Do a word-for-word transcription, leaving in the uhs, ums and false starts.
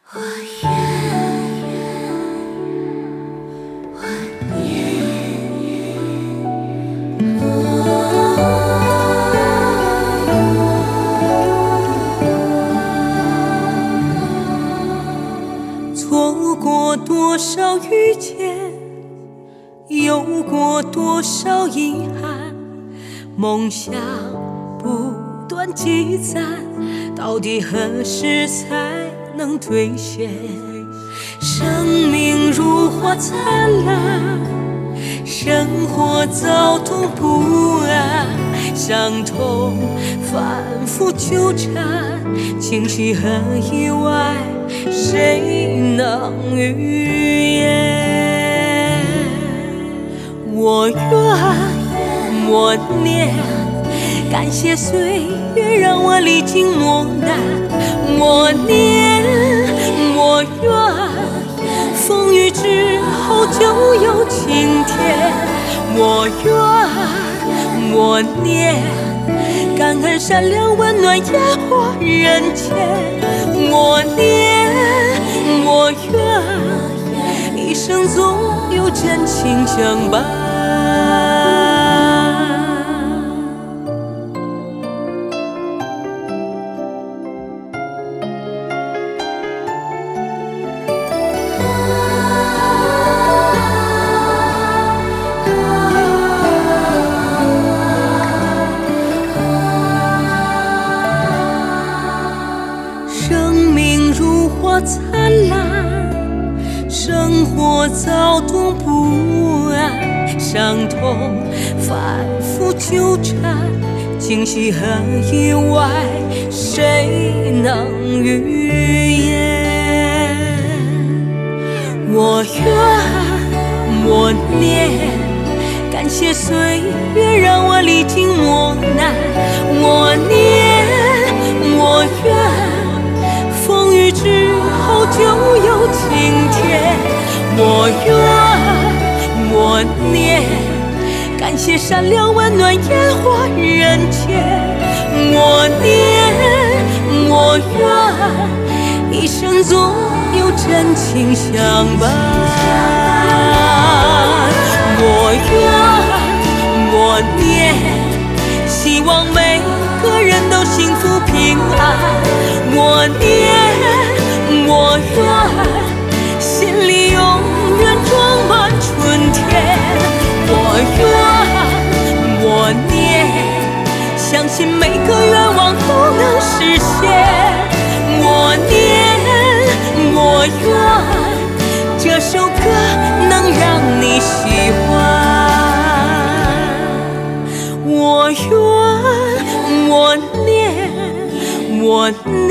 我愿，我念。错过多少遇见，有过多少遗憾，梦想不断积攒，到底何时才能兑现？生命如花灿烂，生活躁动不安，伤痛反复纠缠，情绪和意外，谁能预言？我愿，我念，感谢岁月让我历经磨难。我念，我愿，风雨之后就有晴天。我愿，我念，感恩善良温暖烟火人间。我念，我愿，一生总有真情相伴。灿烂，生活躁动不安，伤痛反复纠缠，惊喜和意外，谁能预言？我愿，我念，感谢岁月让我历经磨难。我念，我愿，风雨之后就有晴天。我愿，我念，感谢善良温暖烟火人间。我念，我愿，一生总有真情相伴。我愿，我念，希望每个人都幸福平安。我念，我愿，心里永远装满春天。我愿，我念，相信每个愿望都能实现。我念，我愿，这首歌能让你喜欢。我愿，我念，我念。